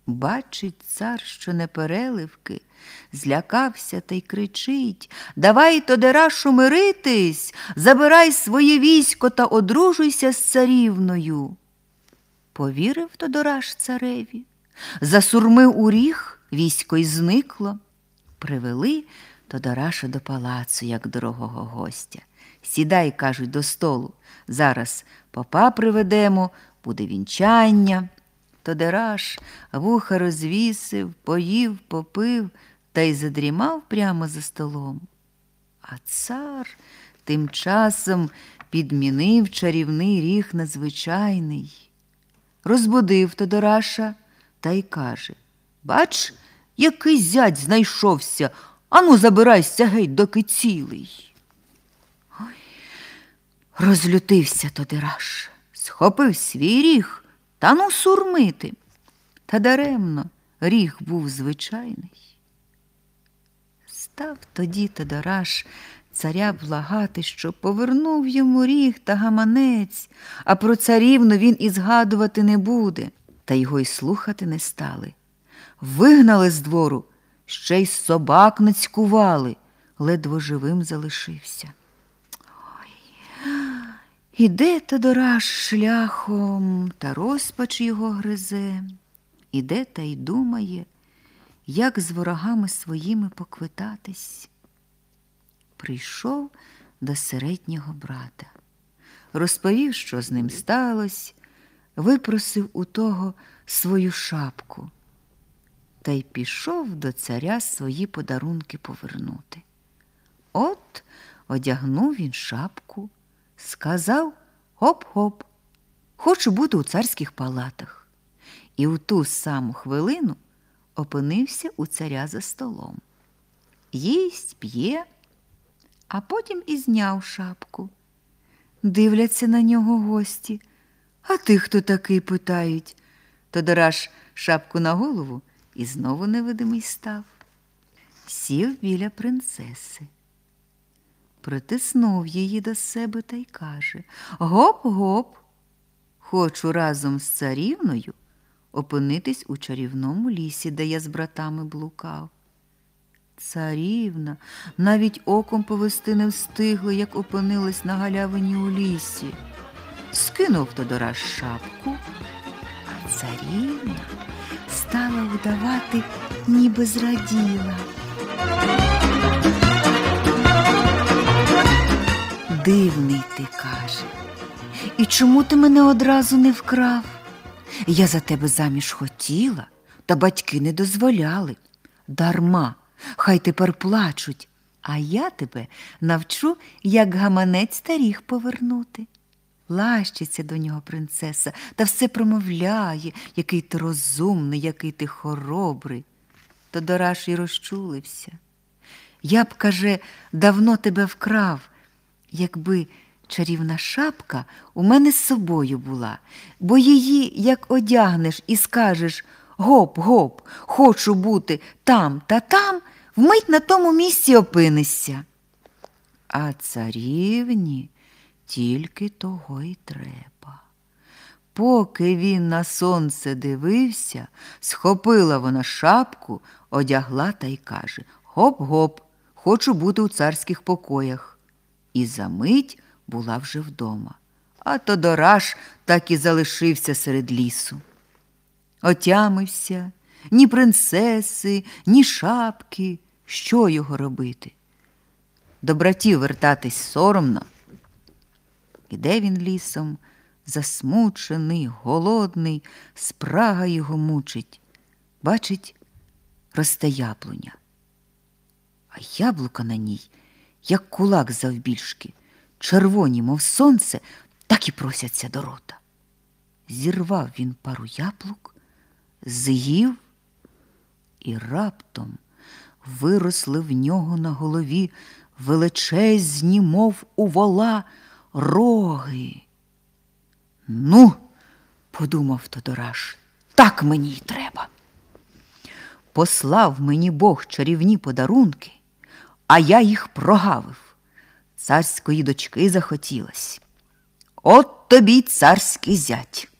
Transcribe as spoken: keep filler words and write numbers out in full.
Бачить цар, що не переливки, злякався та й кричить: «Давай, Тодерашу, миритись, забирай своє військо та одружуйся з царівною». Повірив Тодораш цареві, засурмив у ріг, військо й зникло. Привели Тодораша до палацу, як дорогого гостя. «Сідай, – кажуть, – до столу, зараз попа приведемо, буде вінчання». Тодораш вуха розвісив, поїв, попив та й задрімав прямо за столом. А цар тим часом підмінив чарівний ріг на звичайний. Розбудив Тодораша та й каже: «Бач, який зять знайшовся, ану забирайся геть, доки цілий». Ой, розлютився Тодораш, схопив свій ріг та ну сурмити. Та даремно, ріг був звичайний. Став тоді Тодораш царя благати, щоб повернув йому ріг та гаманець, а про царівну він і згадувати не буде. Та його й слухати не стали. Вигнали з двору, ще й собак нацькували, ледве живим залишився. Іде Тодораш шляхом, та розпач його гризе. Іде та й думає, як з ворогами своїми поквитатись. Прийшов до середнього брата. Розповів, що з ним сталося, випросив у того свою шапку. Та й пішов до царя свої подарунки повернути. От одягнув він шапку, сказав: «Гоп-гоп, хочу бути у царських палатах». І в ту саму хвилину опинився у царя за столом. Їсть, п'є, а потім і зняв шапку. Дивляться на нього гості. «А ти хто такий?» – питають. Тодораш шапку на голову і знову невидимий став. Сів біля принцеси. Притиснув її до себе та й каже: «Гоп-гоп, хочу разом з царівною опинитись у чарівному лісі, де я з братами блукав». Царівна навіть оком повести не встигла, як опинилась на галявині у лісі. Скинув Тодораш шапку, а царівна стала вдавати, ніби зраділа. «Дивний ти, – каже, – і чому ти мене одразу не вкрав? Я за тебе заміж хотіла, та батьки не дозволяли. Дарма, хай тепер плачуть, а я тебе навчу, як гаманець та ріг повернути». Лащиться до нього принцеса та все промовляє: «Який ти розумний, який ти хоробрий». Тодораш і розчулився. «Я б, – каже, – давно тебе вкрав, якби чарівна шапка у мене з собою була, бо її, як одягнеш і скажеш: гоп-гоп, хочу бути там та там, вмить на тому місці опинишся». А царівні тільки того й треба. Поки він на сонце дивився, схопила вона шапку, одягла та й каже: «Гоп-гоп, хочу бути у царських покоях». І за мить була вже вдома. А Тодораш так і залишився серед лісу. Отямився, ні принцеси, ні шапки. Що його робити? До братів вертатись соромно. Іде він лісом, засмучений, голодний, спрага його мучить. Бачить, росте яблуня. А яблука на ній, як кулак завбільшки, червоні, мов сонце, так і просяться до рота. Зірвав він пару яблук, з'їв, і раптом виросли в нього на голові величезні, мов у вола, роги. «Ну, – подумав Тодораш, – так мені й треба. Послав мені Бог чарівні подарунки, а я їх прогавив. Царської дочки захотілось. От тобі й царський зять.